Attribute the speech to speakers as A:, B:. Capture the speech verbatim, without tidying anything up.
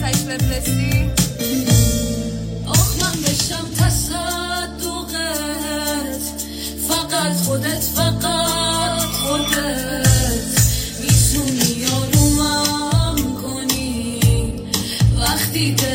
A: واسهش بفرستی؟
B: آخ من بشم تصدقت، فقط خودت، فقط خودت میتونی آرومم کنی وقتی